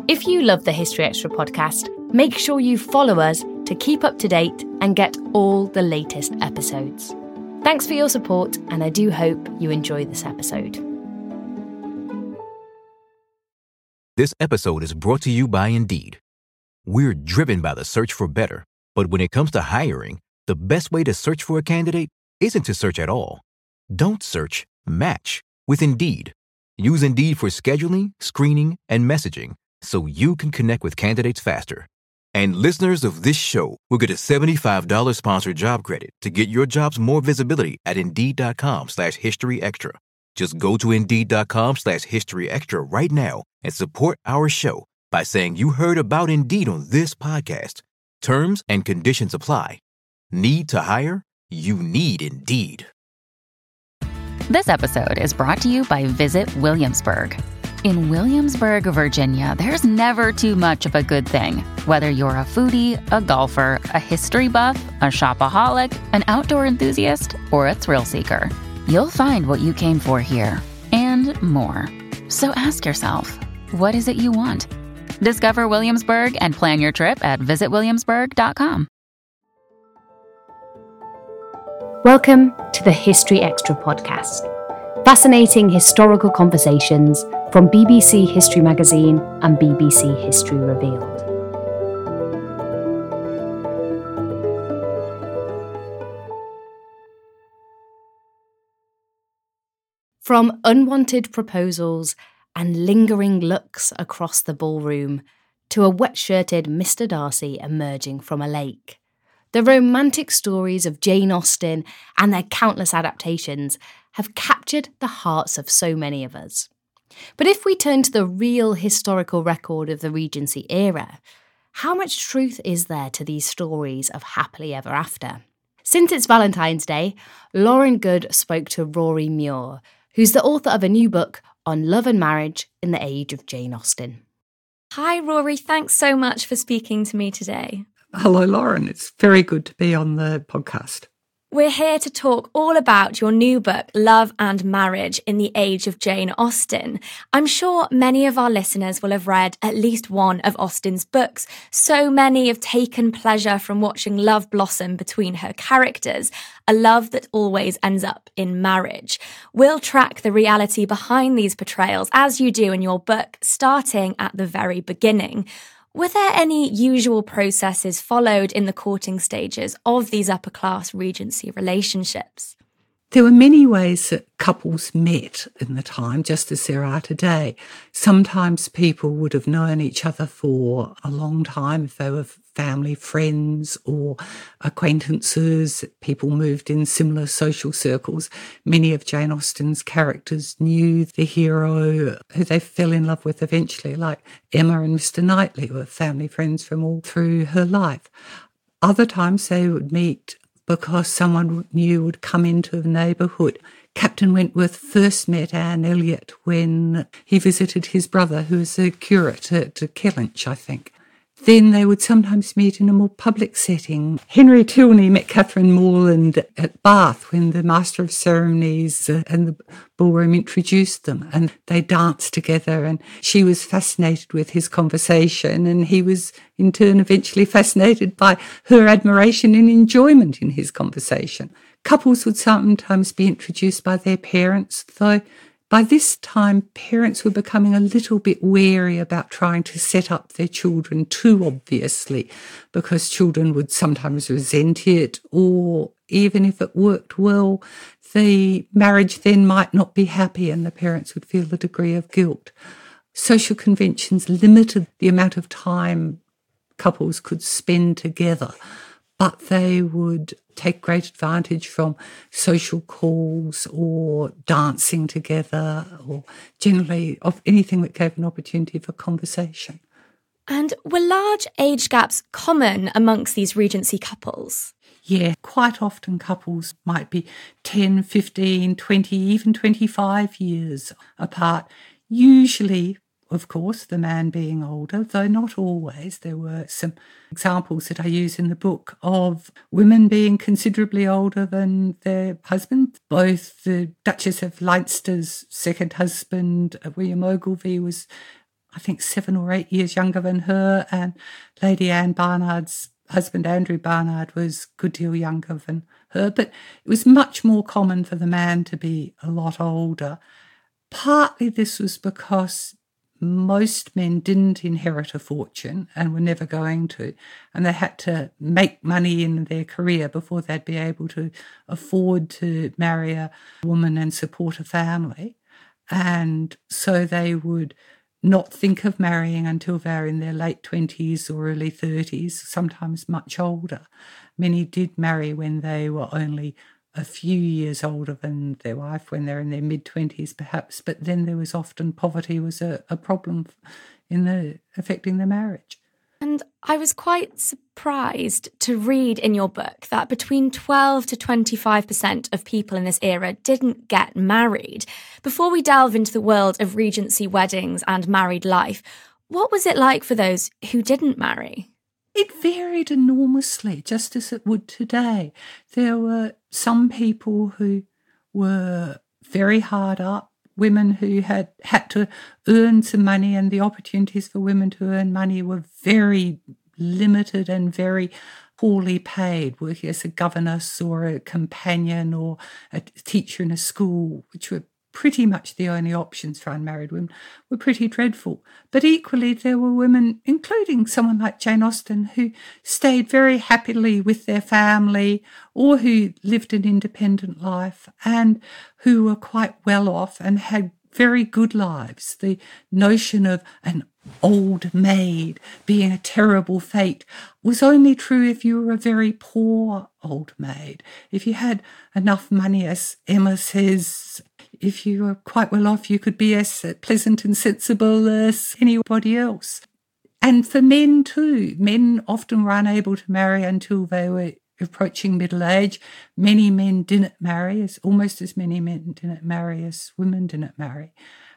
If you love the History Extra podcast, make sure you follow us to keep up to date and get all the latest episodes. Thanks for your support, and I do hope you enjoy this episode. This episode is brought to you by Indeed. We're driven by the search for better, but when it comes to hiring, the best way to search for a candidate isn't to search at all. Don't search, match with Indeed. Use Indeed for scheduling, screening, and messaging so you can connect with candidates faster. And listeners of this show will get a $75 sponsored job credit to get your jobs more visibility at Indeed.com/historyextra. Just go to Indeed.com/historyextra right now and support our show by saying you heard about Indeed on this podcast. Terms and conditions apply. Need to hire? You need Indeed. This episode is brought to you by Visit Williamsburg. In Williamsburg, Virginia, there's never too much of a good thing. Whether you're a foodie, a golfer, a history buff, a shopaholic, an outdoor enthusiast, or a thrill seeker, you'll find what you came for here and more. So ask yourself, what is it you want? Discover Williamsburg and plan your trip at visitwilliamsburg.com. Welcome to the History Extra podcast. Fascinating historical conversations from BBC History Magazine and BBC History Revealed. From unwanted proposals and lingering looks across the ballroom to a wet-shirted Mr. Darcy emerging from a lake, the romantic stories of Jane Austen and their countless adaptations have captured the hearts of so many of us. But if we turn to the real historical record of the Regency era, how much truth is there to these stories of happily ever after? Since it's Valentine's Day, Lauren Good spoke to Rory Muir, who's the author of a new book on love and marriage in the age of Jane Austen. Hi, Rory. Thanks so much for speaking to me today. Hello, Lauren. It's very good to be on the podcast. We're here to talk all about your new book, Love and Marriage in the Age of Jane Austen. I'm sure many of our listeners will have read at least one of Austen's books. So many have taken pleasure from watching love blossom between her characters, a love that always ends up in marriage. We'll track the reality behind these portrayals, as you do in your book, starting at the very beginning. Were there any usual processes followed in the courting stages of these upper-class Regency relationships? There were many ways that couples met in the time, just as there are today. Sometimes people would have known each other for a long time if they were family, friends or acquaintances. People moved in similar social circles. Many of Jane Austen's characters knew the hero who they fell in love with eventually, like Emma and Mr. Knightley were family friends from all through her life. Other times they would meet because someone new would come into the neighbourhood. Captain Wentworth first met Anne Elliot when he visited his brother, who was a curate at Kellynch, I think. Then they would sometimes meet in a more public setting. Henry Tilney met Catherine Morland at Bath when the Master of Ceremonies and the ballroom introduced them, and they danced together, and she was fascinated with his conversation, and he was in turn eventually fascinated by her admiration and enjoyment in his conversation. Couples would sometimes be introduced by their parents, though by this time, parents were becoming a little bit wary about trying to set up their children too obviously, because children would sometimes resent it, or even if it worked well, the marriage then might not be happy and the parents would feel a degree of guilt. Social conventions limited the amount of time couples could spend together, but they would take great advantage from social calls or dancing together, or generally of anything that gave an opportunity for conversation. And were large age gaps common amongst these Regency couples? Yeah, quite often couples might be 10, 15, 20, even 25 years apart. Usually, of course, the man being older, though not always. There were some examples that I use in the book of women being considerably older than their husband. Both the Duchess of Leinster's second husband, William Ogilvy, was, I think 7 or 8 years younger than her, and Lady Anne Barnard's husband, Andrew Barnard, was a good deal younger than her, but it was much more common for the man to be a lot older. Partly this was because most men didn't inherit a fortune and were never going to, and they had to make money in their career before they'd be able to afford to marry a woman and support a family. And so they would not think of marrying until they're in their late 20s or early 30s, sometimes much older. Many did marry when they were only a few years older than their wife, when they're in their mid-20s perhaps, but then there was often poverty was a problem affecting the marriage. And I was quite surprised to read in your book that between 12 to 25% of people in this era didn't get married. Before we delve into the world of Regency weddings and married life, what was it like for those who didn't marry? It varied enormously, just as it would today. There were some people who were very hard up, women who had to earn some money, and the opportunities for women to earn money were very limited and very poorly paid, working as a governess or a companion or a teacher in a school, which were pretty much the only options for unmarried women, were pretty dreadful. But equally, there were women, including someone like Jane Austen, who stayed very happily with their family or who lived an independent life and who were quite well off and had very good lives. The notion of an old maid being a terrible fate was only true if you were a very poor old maid. If you had enough money, as Emma says, if you were quite well off, you could be as pleasant and sensible as anybody else. And for men too, men often were unable to marry until they were approaching middle age. Many men didn't marry, almost as many men didn't marry as women didn't marry.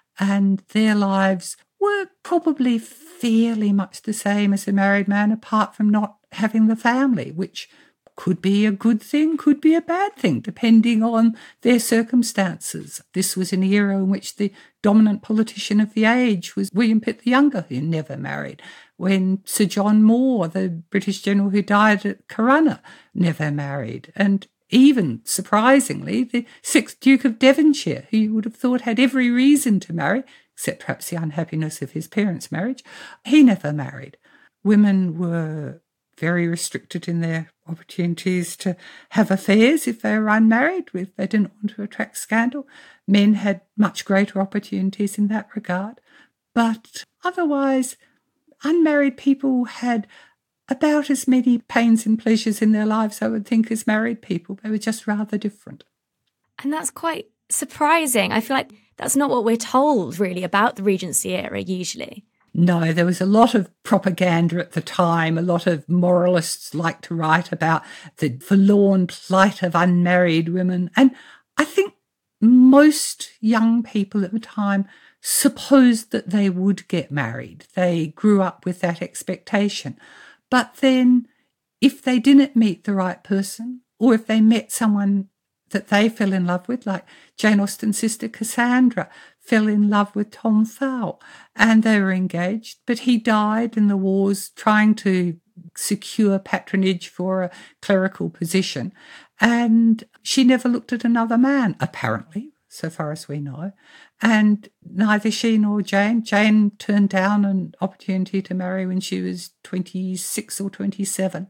And their lives were probably fairly much the same as a married man, apart from not having the family, which could be a good thing, could be a bad thing, depending on their circumstances. This was an era in which the dominant politician of the age was William Pitt the Younger, who never married. When Sir John Moore, the British general who died at Corunna, never married. And even, surprisingly, the 6th Duke of Devonshire, who you would have thought had every reason to marry, except perhaps the unhappiness of his parents' marriage, he never married. Women were very restricted in their opportunities to have affairs if they were unmarried, if they didn't want to attract scandal. Men had much greater opportunities in that regard. But otherwise, unmarried people had about as many pains and pleasures in their lives, I would think, as married people. They were just rather different. And that's quite surprising. I feel like that's not what we're told, really, about the Regency era, usually. No, there was a lot of propaganda at the time. A lot of moralists liked to write about the forlorn plight of unmarried women. And I think most young people at the time supposed that they would get married. They grew up with that expectation. But then if they didn't meet the right person, or if they met someone that they fell in love with, like Jane Austen's sister Cassandra fell in love with Tom Fowl, and they were engaged, but he died in the wars trying to secure patronage for a clerical position, and she never looked at another man, apparently, so far as we know. And neither she nor Jane turned down an opportunity to marry when she was 26 or 27,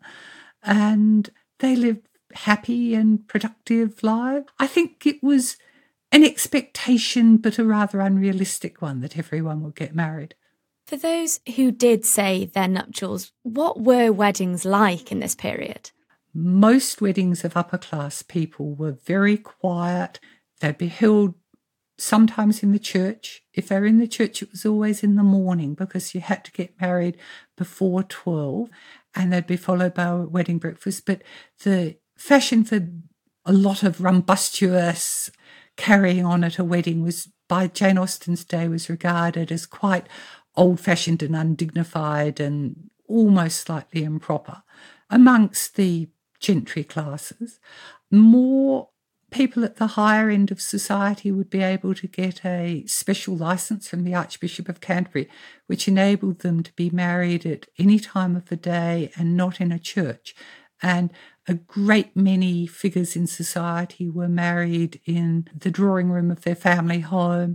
and they lived happy and productive lives. I think it was an expectation, but a rather unrealistic one, that everyone would get married. For those who did say their nuptials, what were weddings like in this period? Most weddings of upper-class people were very quiet. They'd be held sometimes in the church. If they were in the church, it was always in the morning because you had to get married before 12, and they'd be followed by a wedding breakfast. But the fashion for a lot of rumbustious carrying on at a wedding was, by Jane Austen's day, was regarded as quite old-fashioned and undignified and almost slightly improper amongst the gentry classes. More People at the higher end of society would be able to get a special license from the Archbishop of Canterbury, which enabled them to be married at any time of the day and not in a church. And a great many figures in society were married in the drawing room of their family home.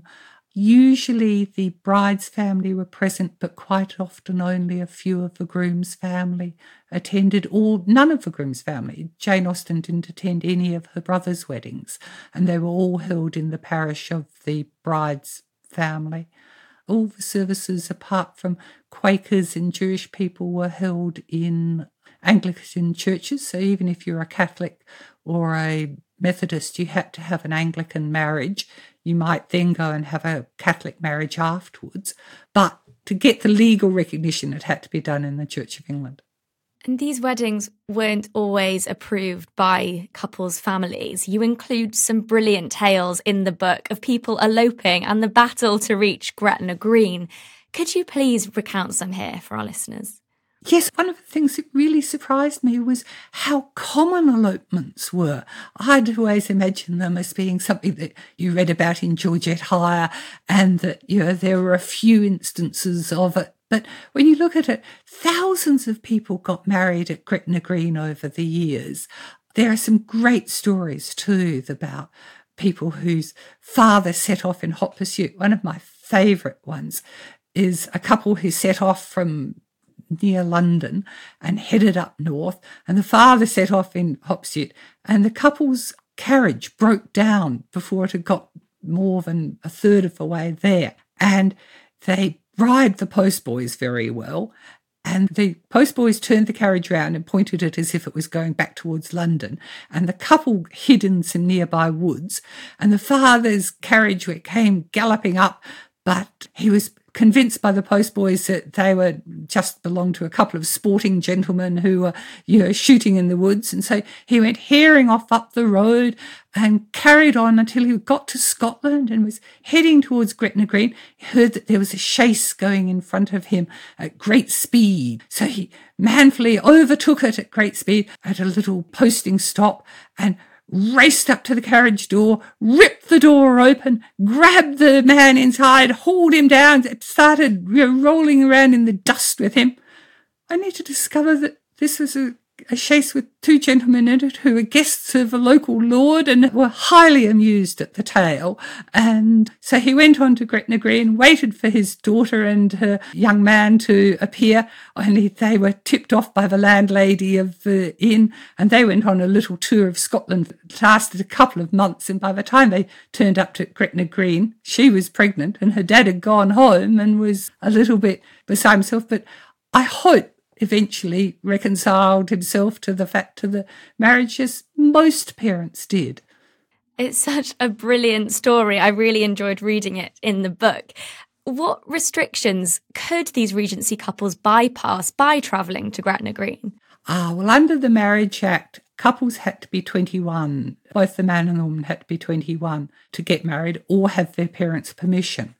Usually the bride's family were present, but quite often only a few of the groom's family attended, or none of the groom's family. Jane Austen didn't attend any of her brother's weddings, and they were all held in the parish of the bride's family. All the services, apart from Quakers and Jewish people, were held in Anglican churches. So even if you're a Catholic or a Methodist, you had to have an Anglican marriage. You might then go and have a Catholic marriage afterwards. But to get the legal recognition, it had to be done in the Church of England. And these weddings weren't always approved by couples' families. You include some brilliant tales in the book of people eloping and the battle to reach Gretna Green. Could you please recount some here for our listeners? Yes, one of the things that really surprised me was how common elopements were. I'd always imagined them as being something that you read about in Georgette Heyer, and that, there were a few instances of it. But when you look at it, thousands of people got married at Gretna Green over the years. There are some great stories too about people whose father set off in hot pursuit. One of my favourite ones is a couple who set off from near London and headed up north, and the father set off in hot pursuit, and the couple's carriage broke down before it had got more than a third of the way there. And they bribed the postboys very well, and the postboys turned the carriage round and pointed it as if it was going back towards London, and the couple hid in some nearby woods, and the father's carriage came galloping up, but he was convinced by the postboys that they were just belonged to a couple of sporting gentlemen who were, shooting in the woods. And so he went herring off up the road and carried on until he got to Scotland and was heading towards Gretna Green. He heard that there was a chaise going in front of him at great speed. So he manfully overtook it at great speed at a little posting stop and raced up to the carriage door, ripped the door open, grabbed the man inside, hauled him down, started rolling around in the dust with him, only to discover that this was a chaise with two gentlemen in it who were guests of a local lord and were highly amused at the tale. And so he went on to Gretna Green, waited for his daughter and her young man to appear, only they were tipped off by the landlady of the inn, and they went on a little tour of Scotland. It lasted a couple of months, and by the time they turned up to Gretna Green, she was pregnant and her dad had gone home and was a little bit beside himself. But I hope eventually reconciled himself to the fact of the marriage, as most parents did. It's such a brilliant story. I really enjoyed reading it in the book. What restrictions could these Regency couples bypass by travelling to Gretna Green? Well, under the Marriage Act, couples had to be 21. Both the man and the woman had to be 21 to get married or have their parents' permission.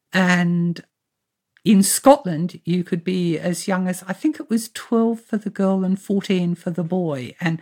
And in Scotland, you could be as young as, I think it was 12 for the girl and 14 for the boy, and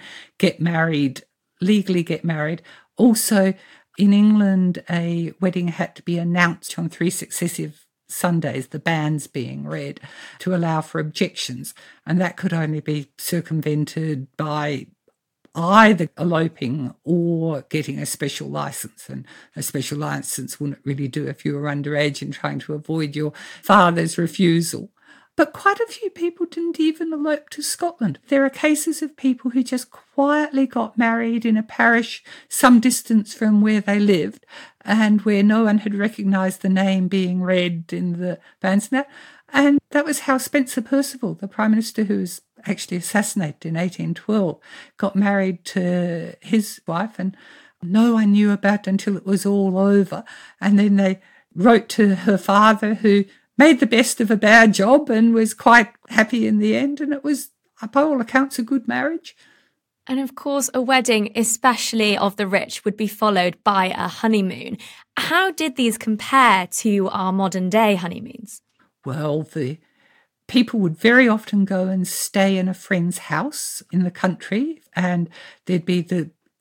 legally get married. Also, in England, a wedding had to be announced on 3 successive Sundays, the banns being read, to allow for objections. And that could only be circumvented by either eloping or getting a special license. And a special license wouldn't really do if you were underage and trying to avoid your father's refusal. But quite a few people didn't even elope to Scotland. There are cases of people who just quietly got married in a parish some distance from where they lived and where no one had recognised the name being read in the banns. And that was how Spencer Perceval, the Prime Minister who was actually assassinated in 1812, got married to his wife, and no one knew about it until it was all over. And then they wrote to her father, who made the best of a bad job and was quite happy in the end. And it was, by all accounts, a good marriage. And of course, a wedding, especially of the rich, would be followed by a honeymoon. How did these compare to our modern day honeymoons? Well, the people would very often go and stay in a friend's house in the country, and there'd be the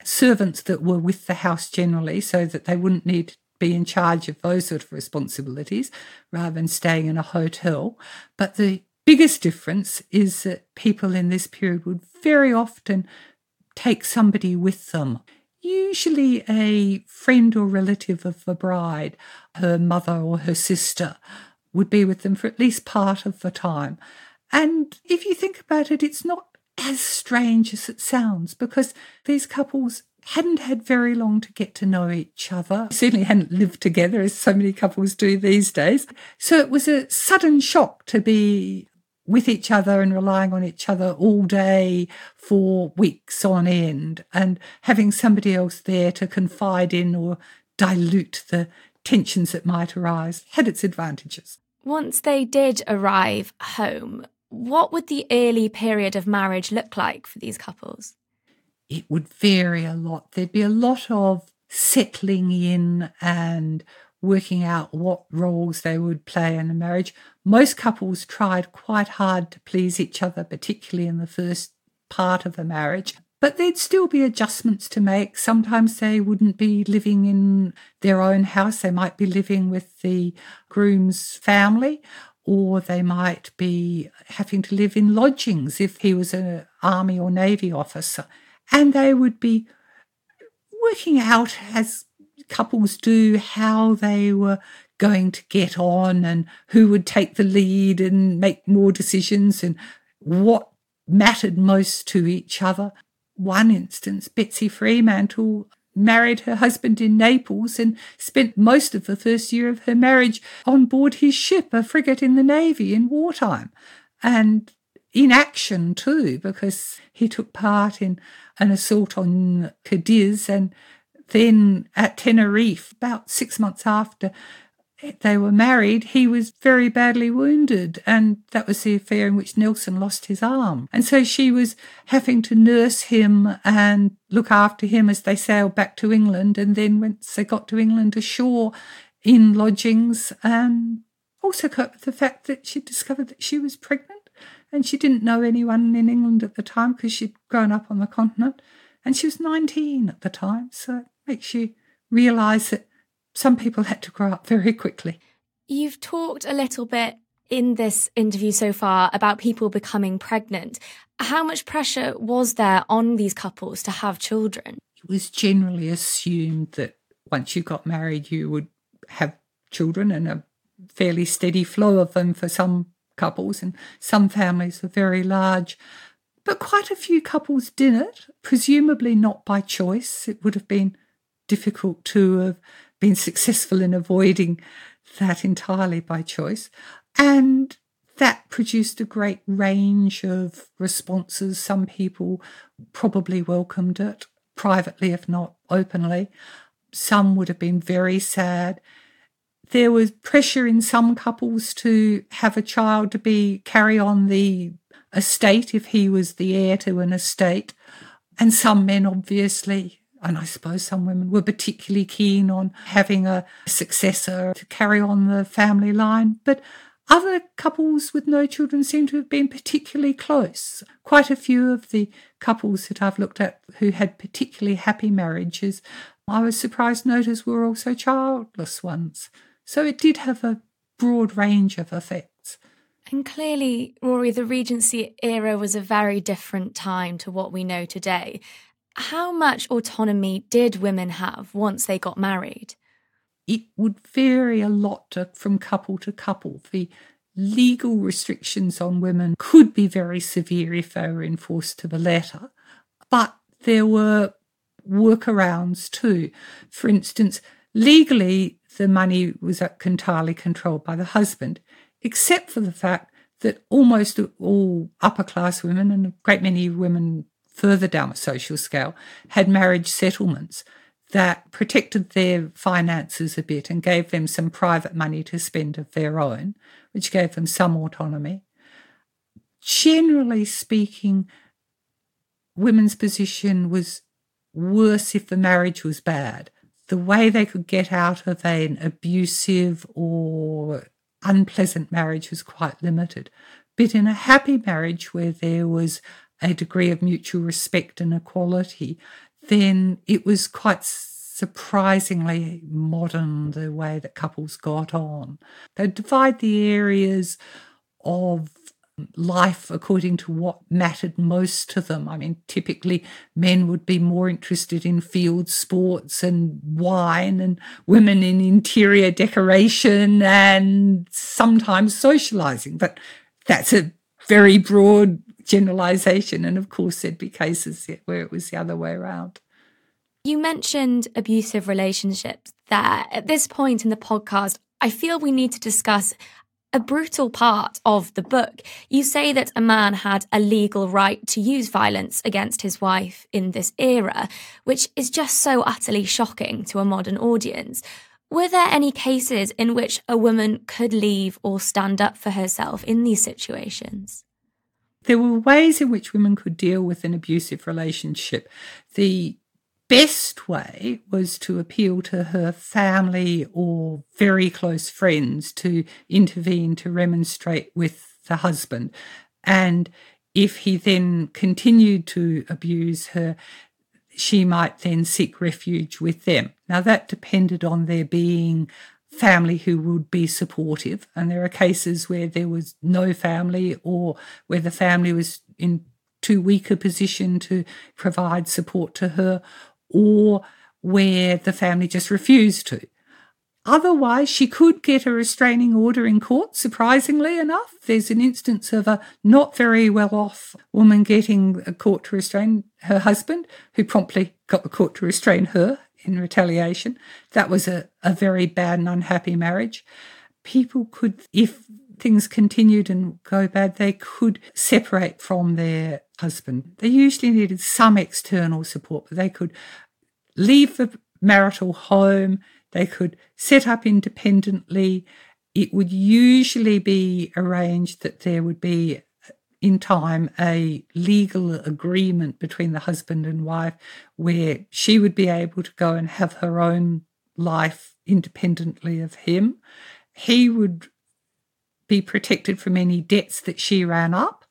servants that were with the house generally so that they wouldn't need to be in charge of those sort of responsibilities rather than staying in a hotel. But the biggest difference is that people in this period would very often take somebody with them. Usually a friend or relative of the bride, her mother or her sister, would be with them for at least part of the time. And if you think about it, it's not as strange as it sounds, because these couples hadn't had very long to get to know each other. Certainly hadn't lived together, as so many couples do these days. So it was a sudden shock to be with each other and relying on each other all day for weeks on end, and having somebody else there to confide in or dilute the tensions that might arise had its advantages. Once they did arrive home, what would the early period of marriage look like for these couples? It would vary a lot. There'd be a lot of settling in and working out what roles they would play in a marriage. Most couples tried quite hard to please each other, particularly in the first part of the marriage. But there'd still be adjustments to make. Sometimes they wouldn't be living in their own house. They might be living with the groom's family, or they might be having to live in lodgings if he was an army or navy officer. And they would be working out, as couples do, how they were going to get on and who would take the lead and make more decisions and what mattered most to each other. One instance, Betsy Fremantle married her husband in Naples and spent most of the first year of her marriage on board his ship, a frigate in the Navy in wartime, and in action too, because he took part in an assault on Cadiz, and then at Tenerife, about 6 months after they were married, he was very badly wounded, and that was the affair in which Nelson lost his arm. And so she was having to nurse him and look after him as they sailed back to England, and then once they got to England, ashore in lodgings, and also cope with the fact that she discovered that she was pregnant, and she didn't know anyone in England at the time because she'd grown up on the continent, and she was 19 at the time, so it makes you realise that some people had to grow up very quickly. You've talked a little bit in this interview so far about people becoming pregnant. How much pressure was there on these couples to have children? It was generally assumed that once you got married, you would have children, and a fairly steady flow of them for some couples, and some families were very large. But quite a few couples did it, presumably not by choice. It would have been difficult to have been successful in avoiding that entirely by choice. And that produced a great range of responses. Some people probably welcomed it privately, if not openly. Some would have been very sad. There was pressure in some couples to have a child to carry on the estate if he was the heir to an estate. And some men, obviously, and I suppose some women, were particularly keen on having a successor to carry on the family line. But other couples with no children seem to have been particularly close. Quite a few of the couples that I've looked at who had particularly happy marriages, I was surprised to notice were also childless ones. So it did have a broad range of effects. And clearly, Rory, the Regency era was a very different time to what we know today. How much autonomy did women have once they got married? It would vary a lot from couple to couple. The legal restrictions on women could be very severe if they were enforced to the letter, but there were workarounds too. For instance, legally, the money was entirely controlled by the husband, except for the fact that almost all upper-class women, and a great many women further down the social scale, had marriage settlements that protected their finances a bit and gave them some private money to spend of their own, which gave them some autonomy. Generally speaking, women's position was worse if the marriage was bad. The way they could get out of an abusive or unpleasant marriage was quite limited. But in a happy marriage where there was a degree of mutual respect and equality, then it was quite surprisingly modern, the way that couples got on. They'd divide the areas of life according to what mattered most to them. I mean, typically men would be more interested in field sports and wine, and women in interior decoration and sometimes socialising. But that's a very broad generalisation, and of course there'd be cases where it was the other way around. You mentioned abusive relationships there. At this point in the podcast, I feel we need to discuss a brutal part of the book. You say that a man had a legal right to use violence against his wife in this era, which is just so utterly shocking to a modern audience. Were there any cases in which a woman could leave or stand up for herself in these situations? There were ways in which women could deal with an abusive relationship. The best way was to appeal to her family or very close friends to intervene, to remonstrate with the husband. And if he then continued to abuse her, she might then seek refuge with them. Now, that depended on there being family who would be supportive. And there are cases where there was no family, or where the family was in too weak a position to provide support to her, or where the family just refused to. Otherwise, she could get a restraining order in court, surprisingly enough. There's an instance of a not very well-off woman getting a court to restrain her husband, who promptly got the court to restrain her in retaliation. That was a very bad and unhappy marriage. People could, if things continued and go bad, they could separate from their husband. They usually needed some external support, but they could leave the marital home, they could set up independently. It would usually be arranged that there would be, in time, a legal agreement between the husband and wife where she would be able to go and have her own life independently of him. He would be protected from any debts that she ran up.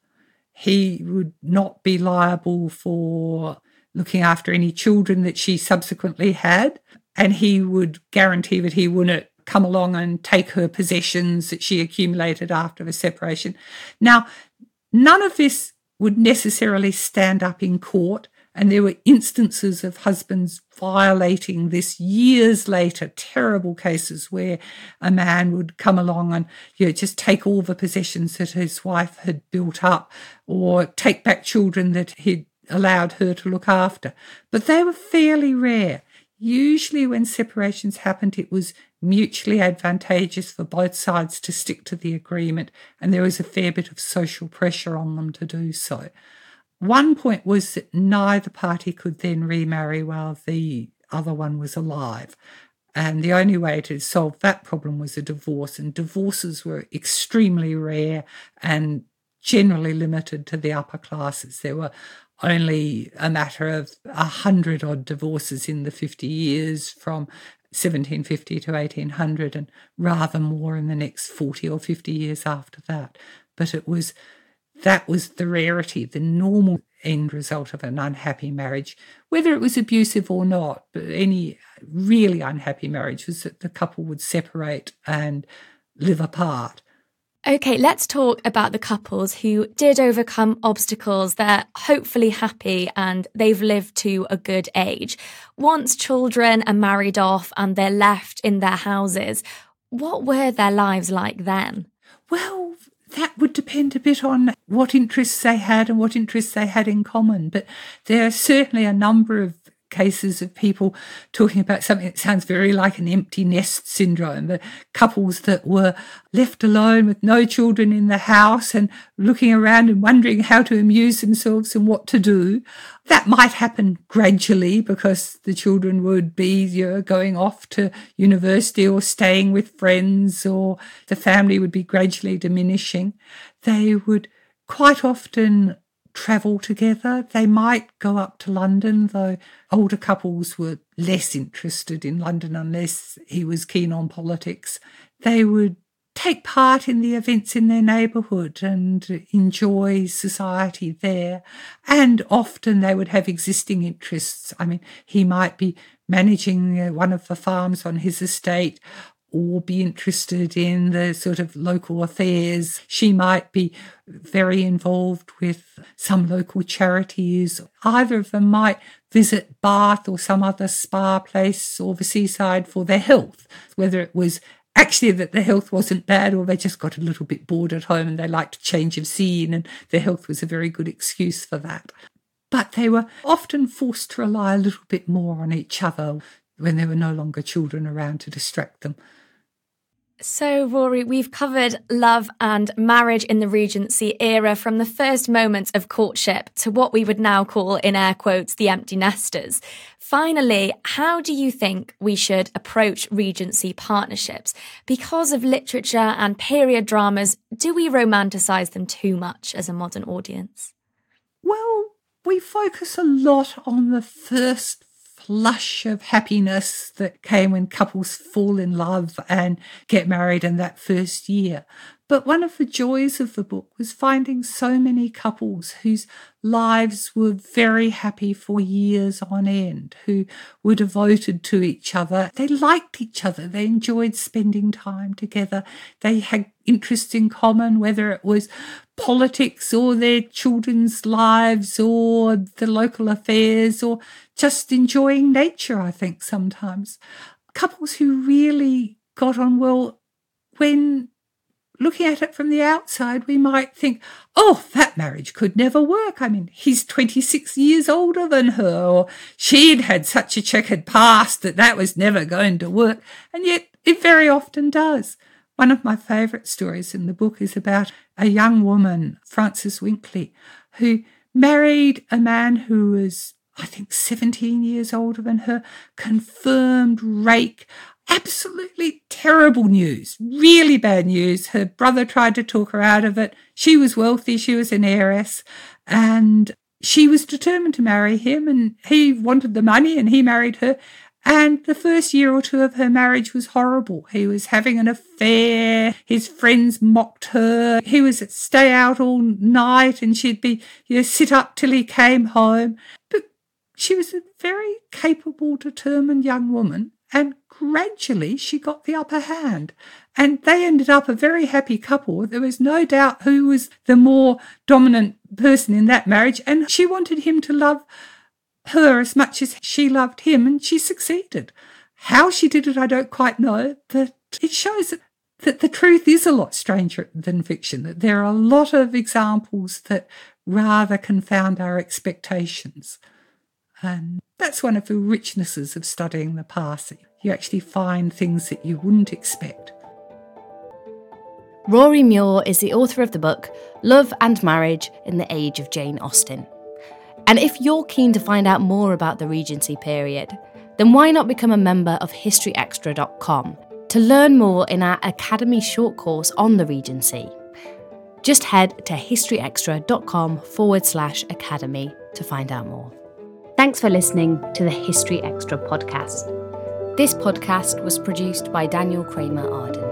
He would not be liable for looking after any children that she subsequently had, and he would guarantee that he wouldn't come along and take her possessions that she accumulated after the separation. Now, none of this would necessarily stand up in court, and there were instances of husbands violating this years later, terrible cases where a man would come along and just take all the possessions that his wife had built up, or take back children that he'd allowed her to look after. But they were fairly rare. Usually when separations happened, it was mutually advantageous for both sides to stick to the agreement, and there was a fair bit of social pressure on them to do so. One point was that neither party could then remarry while the other one was alive. And the only way to solve that problem was a divorce, and divorces were extremely rare and generally limited to the upper classes. There were only a matter of 100-odd divorces in the 50 years from 1750 to 1800, and rather more in the next 40 or 50 years after that. But that was the rarity, the normal end result of an unhappy marriage, whether it was abusive or not. But any really unhappy marriage was that the couple would separate and live apart. Okay, let's talk about the couples who did overcome obstacles. They're hopefully happy and they've lived to a good age. Once children are married off and they're left in their houses, what were their lives like then? Well, that would depend a bit on what interests they had and what interests they had in common. But there are certainly a number of cases of people talking about something that sounds very like an empty nest syndrome, the couples that were left alone with no children in the house and looking around and wondering how to amuse themselves and what to do. That might happen gradually because the children would be going off to university or staying with friends, or the family would be gradually diminishing. They would quite often travel together. They might go up to London, though older couples were less interested in London unless he was keen on politics. They would take part in the events in their neighbourhood and enjoy society there. And often they would have existing interests. I mean, he might be managing one of the farms on his estate or be interested in the sort of local affairs. She might be very involved with some local charities. Either of them might visit Bath or some other spa place or the seaside for their health, whether it was actually that their health wasn't bad or they just got a little bit bored at home and they liked a change of scene and their health was a very good excuse for that. But they were often forced to rely a little bit more on each other when there were no longer children around to distract them. So, Rory, we've covered love and marriage in the Regency era from the first moments of courtship to what we would now call, in air quotes, the empty nesters. Finally, how do you think we should approach Regency partnerships? Because of literature and period dramas, do we romanticise them too much as a modern audience? Well, we focus a lot on the first flush of happiness that came when couples fall in love and get married in that first year. But one of the joys of the book was finding so many couples whose lives were very happy for years on end, who were devoted to each other. They liked each other. They enjoyed spending time together. They had interests in common, whether it was politics or their children's lives or the local affairs or just enjoying nature, I think, sometimes. Couples who really got on well. When looking at it from the outside, we might think, oh, that marriage could never work. I mean, he's 26 years older than her, or she'd had such a checkered past that was never going to work. And yet it very often does. One of my favourite stories in the book is about a young woman, Frances Winkley, who married a man who was, I think, 17 years older than her, confirmed rake. Absolutely terrible news, really bad news. Her brother tried to talk her out of it. She was wealthy, she was an heiress, and she was determined to marry him, and he wanted the money and he married her. And the first year or two of her marriage was horrible. He was having an affair. His friends mocked her. He was stay out all night and she'd be, sit up till he came home. But she was a very capable, determined young woman. And gradually she got the upper hand. And they ended up a very happy couple. There was no doubt who was the more dominant person in that marriage. And she wanted him to love her as much as she loved him, and she succeeded. How she did it, I don't quite know, but it shows that the truth is a lot stranger than fiction, that there are a lot of examples that rather confound our expectations. And that's one of the richnesses of studying the past. You actually find things that you wouldn't expect. Rory Muir is the author of the book Love and Marriage in the Age of Jane Austen. And if you're keen to find out more about the Regency period, then why not become a member of historyextra.com to learn more in our Academy short course on the Regency. Just head to historyextra.com/academy to find out more. Thanks for listening to the History Extra podcast. This podcast was produced by Daniel Kramer Arden.